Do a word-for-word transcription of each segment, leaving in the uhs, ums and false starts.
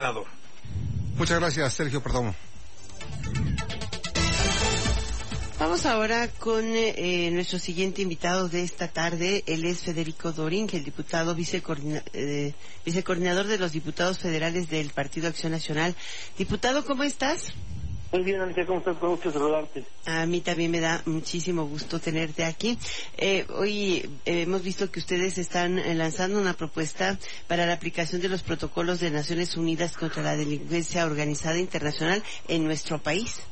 Muchas gracias, Sergio Perdomo. Vamos ahora con eh, nuestro siguiente invitado de esta tarde. Él es Federico Dorin, el diputado vicecoordina, eh, vicecoordinador de los diputados federales del Partido Acción Nacional. Diputado, ¿cómo estás? Muy bien, Alicia, ¿cómo estás? Con gusto saludarte. A mí también me da muchísimo gusto tenerte aquí. Eh, hoy eh, hemos visto que ustedes están eh, lanzando una propuesta para la aplicación de los protocolos de Naciones Unidas contra la delincuencia organizada internacional en nuestro país.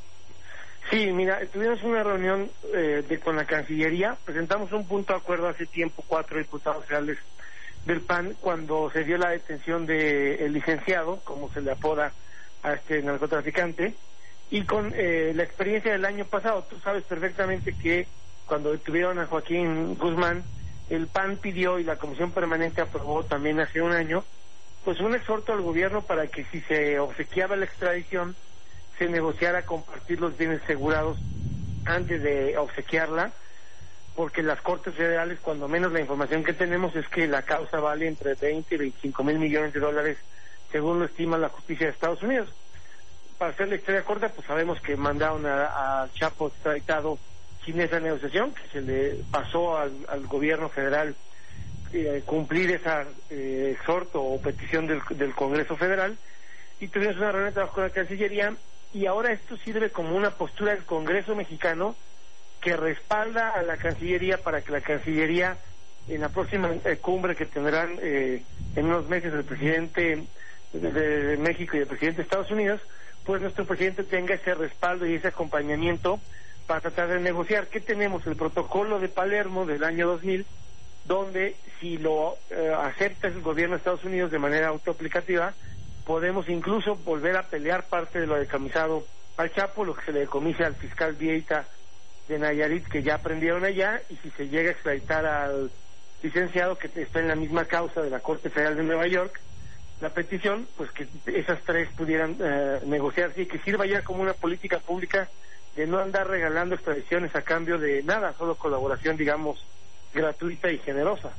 Sí, mira, tuvimos una reunión eh, de, con la Cancillería, presentamos un punto de acuerdo hace tiempo, cuatro diputados federales del P A N, cuando se dio la detención del licenciado, como se le apoda a este narcotraficante, y con eh, la experiencia del año pasado. Tú sabes perfectamente que cuando detuvieron a Joaquín Guzmán, el P A N pidió, y la Comisión Permanente aprobó también hace un año, pues un exhorto al gobierno para que si se obsequiaba la extradición, se negociara compartir los bienes asegurados antes de obsequiarla, porque las Cortes Federales, cuando menos la información que tenemos es que la causa vale entre veinte y veinticinco mil millones de dólares, según lo estima la justicia de Estados Unidos. Para hacer la historia corta, pues sabemos que mandaron a Chapo extraditado sin esa negociación, que se le pasó al, al gobierno federal eh, cumplir esa eh, exhorto o petición del, del Congreso Federal, y tuvimos una reunión de trabajo con la Cancillería, y ahora esto sirve como una postura del Congreso mexicano que respalda a la Cancillería para que la Cancillería, en la próxima eh, cumbre que tendrán eh, en unos meses el presidente de, de México y el presidente de Estados Unidos, pues nuestro presidente tenga ese respaldo y ese acompañamiento para tratar de negociar. ¿Qué tenemos? El protocolo de Palermo del año dos mil, donde si lo eh, acepta el gobierno de Estados Unidos de manera autoaplicativa, podemos incluso volver a pelear parte de lo decomisado al Chapo, lo que se le decomisa al fiscal Vieita de Nayarit, que ya aprendieron allá, y si se llega a extraditar al licenciado que está en la misma causa de la Corte Federal de Nueva York, la petición, pues que esas tres pudieran eh, negociarse y que sirva ya como una política pública de no andar regalando extradiciones a cambio de nada, solo colaboración, digamos, gratuita y generosa.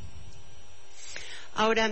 Ahora,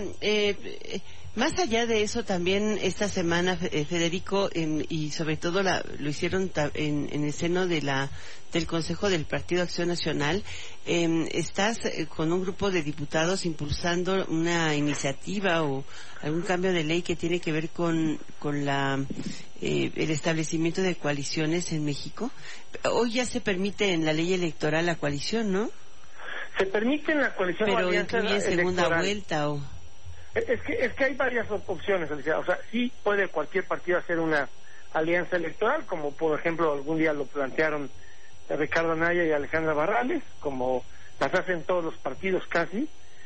eh, más allá de eso, también esta semana, eh, Federico, eh, y sobre todo la, lo hicieron ta, en, en el seno de la del Consejo del Partido Acción Nacional, eh, estás eh, con un grupo de diputados impulsando una iniciativa o algún cambio de ley que tiene que ver con con la eh, el establecimiento de coaliciones en México. Hoy ya se permite en la ley electoral la coalición, ¿no? Se permite en la coalición, pero incluye segunda electoral. vuelta o es que es que hay varias opciones, o sea, sí puede cualquier partido hacer una alianza electoral, como por ejemplo algún día lo plantearon Ricardo Anaya y Alejandra Barrales, como las hacen todos los partidos casi,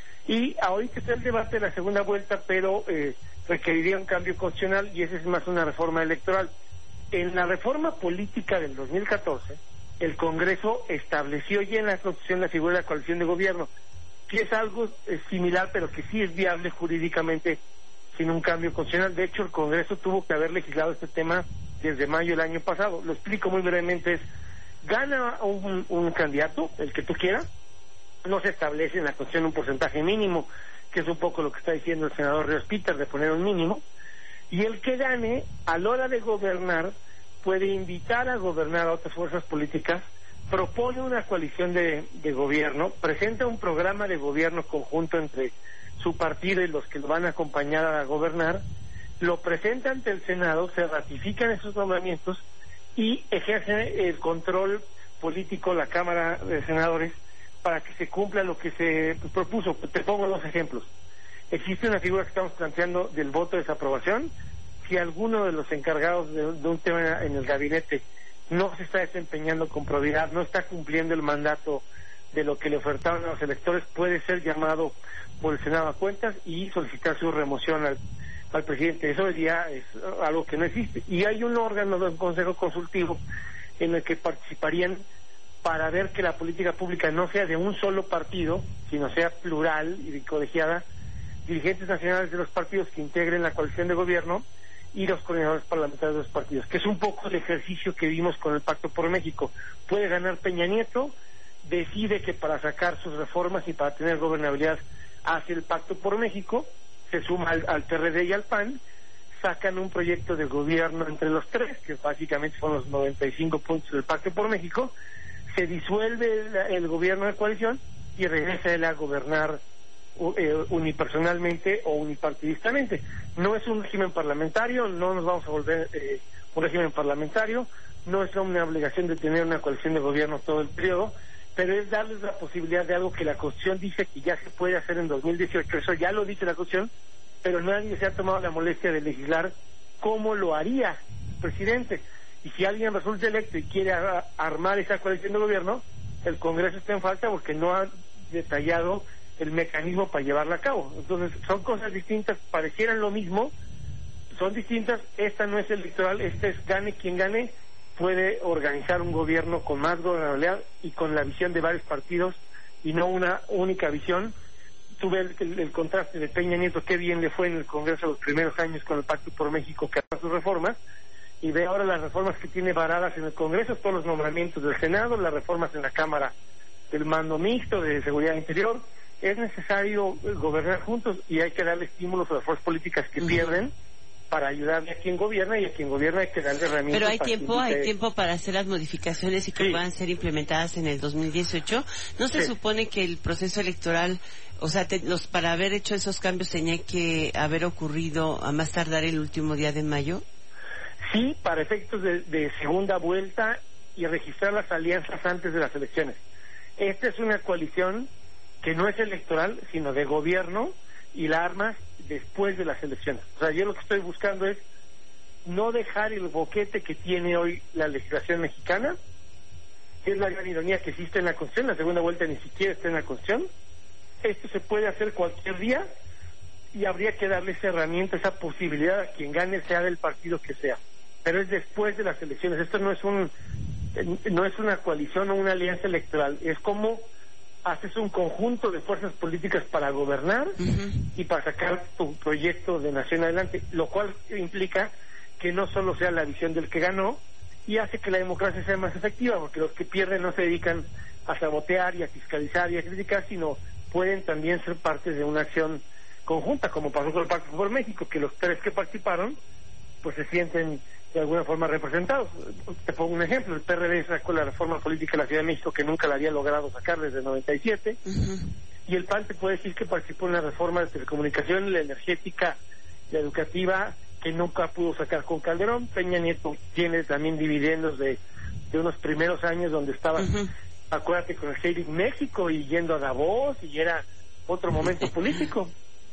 y ahorita está el debate de la segunda vuelta, pero eh, requeriría un cambio constitucional, y esa es más una reforma electoral. En la reforma política del dos mil catorce, el Congreso estableció ya en la Constitución la figura de la coalición de gobierno, que es algo eh, similar, pero que sí es viable jurídicamente sin un cambio constitucional. De hecho, el Congreso tuvo que haber legislado este tema desde mayo del año pasado. Lo explico muy brevemente: es, gana un, un candidato, el que tú quieras, no se establece en la Constitución un porcentaje mínimo, que es un poco lo que está diciendo el senador Ríos Peter, de poner un mínimo, y el que gane, a la hora de gobernar, puede invitar a gobernar a otras fuerzas políticas, propone una coalición de, de gobierno, presenta un programa de gobierno conjunto entre su partido y los que lo van a acompañar a gobernar, lo presenta ante el Senado, se ratifican esos nombramientos y ejerce el control político la Cámara de Senadores para que se cumpla lo que se propuso. Te pongo dos ejemplos. Existe una figura que estamos planteando del voto de desaprobación. Si alguno de los encargados de, de un tema en el gabinete no se está desempeñando con probidad, no está cumpliendo el mandato de lo que le ofertaron a los electores, puede ser llamado por el Senado a cuentas y solicitar su remoción al, al presidente. Eso ya es algo que no existe. Y hay un órgano de un consejo consultivo en el que participarían para ver que la política pública no sea de un solo partido, sino sea plural y colegiada, dirigentes nacionales de los partidos que integren la coalición de gobierno y los coordinadores parlamentarios de los partidos, que es un poco el ejercicio que vimos con el Pacto por México. Puede ganar Peña Nieto, decide que para sacar sus reformas y para tener gobernabilidad hace el Pacto por México, se suma al, al P R D y al P A N, sacan un proyecto de gobierno entre los tres, que básicamente son los noventa y cinco puntos del Pacto por México, se disuelve el, el gobierno de coalición y regresa él a gobernar eh, unipersonalmente o unipartidistamente. No es un régimen parlamentario, no nos vamos a volver eh, un régimen parlamentario, no es una obligación de tener una coalición de gobierno todo el periodo, pero es darles la posibilidad de algo que la Constitución dice que ya se puede hacer en dos mil dieciocho, eso ya lo dice la Constitución, pero nadie se ha tomado la molestia de legislar cómo lo haría el presidente. Y si alguien resulta electo y quiere a, armar esa coalición de gobierno, el Congreso está en falta porque no ha detallado el mecanismo para llevarla a cabo. Entonces, son cosas distintas, parecieran lo mismo, son distintas. Esta no es electoral, esta es gane quien gane, puede organizar un gobierno con más gobernabilidad y con la visión de varios partidos y no una única visión. Tuve el, el, el contraste de Peña Nieto, qué bien le fue en el Congreso los primeros años con el Pacto por México, que hace sus reformas, y ve ahora las reformas que tiene varadas en el Congreso, todos los nombramientos del Senado, las reformas en la Cámara del mando mixto de seguridad interior. Es necesario gobernar juntos y hay que darle estímulos a las fuerzas políticas que uh-huh. pierden para ayudarle a quien gobierna, y a quien gobierna hay que darle herramientas. Pero hay para tiempo, hay tiempo para hacer las modificaciones y que sí. puedan ser implementadas en el dos mil dieciocho. ¿No se sí. supone que el proceso electoral, o sea, te, los, para haber hecho esos cambios tenía que haber ocurrido a más tardar el último día de mayo? Sí, para efectos de, de segunda vuelta y registrar las alianzas antes de las elecciones. Esta es una coalición que no es electoral, sino de gobierno, y la armas después de las elecciones. O sea, yo lo que estoy buscando es no dejar el boquete que tiene hoy la legislación mexicana, que es la gran ironía que existe en la Constitución. La segunda vuelta ni siquiera está en la Constitución. Esto se puede hacer cualquier día y habría que darle esa herramienta, esa posibilidad a quien gane, sea del partido que sea. Pero es después de las elecciones. Esto no es un no es una coalición o una alianza electoral, es como haces un conjunto de fuerzas políticas para gobernar uh-huh. y para sacar tu proyecto de nación adelante, lo cual implica que no solo sea la visión del que ganó, y hace que la democracia sea más efectiva, porque los que pierden no se dedican a sabotear y a fiscalizar y a criticar, sino pueden también ser parte de una acción conjunta, como pasó con el Pacto por México, que los tres que participaron pues se sienten de alguna forma representados. Te pongo un ejemplo: el P R D sacó la reforma política de la Ciudad de México, que nunca la había logrado sacar desde el noventa y siete, uh-huh. y el P A N te puede decir que participó en la reforma de telecomunicación, la energética, la educativa, que nunca pudo sacar con Calderón. Peña Nieto tiene también dividendos de, de unos primeros años donde estaba, uh-huh. acuérdate, con el Sheriff México y yendo a Davos, y era otro momento político.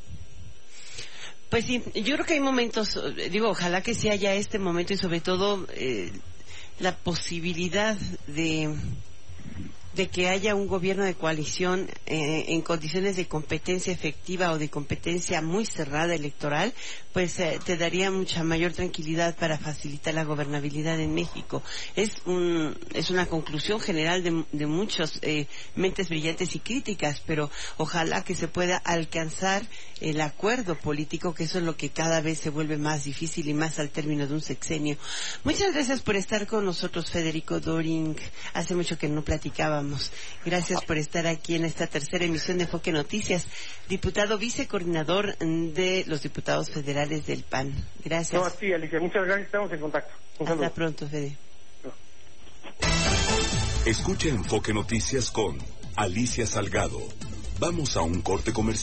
Pues sí, yo creo que hay momentos, digo, ojalá que sí haya este momento, y sobre todo eh, la posibilidad de de que haya un gobierno de coalición eh, en condiciones de competencia efectiva o de competencia muy cerrada electoral, pues eh, te daría mucha mayor tranquilidad para facilitar la gobernabilidad en México. Es un es una conclusión general de, de muchos eh, mentes brillantes y críticas, pero ojalá que se pueda alcanzar el acuerdo político, que eso es lo que cada vez se vuelve más difícil y más al término de un sexenio. Muchas gracias por estar con nosotros, Federico Doring. Hace mucho que no platicábamos. Gracias por estar aquí en esta tercera emisión de Enfoque Noticias. Diputado vicecoordinador de los diputados federales del P A N. Gracias. No, sí, Alicia, muchas gracias. Estamos en contacto. Un Hasta saludo. pronto, Fede. No. Escucha Enfoque Noticias con Alicia Salgado. Vamos a un corte comercial.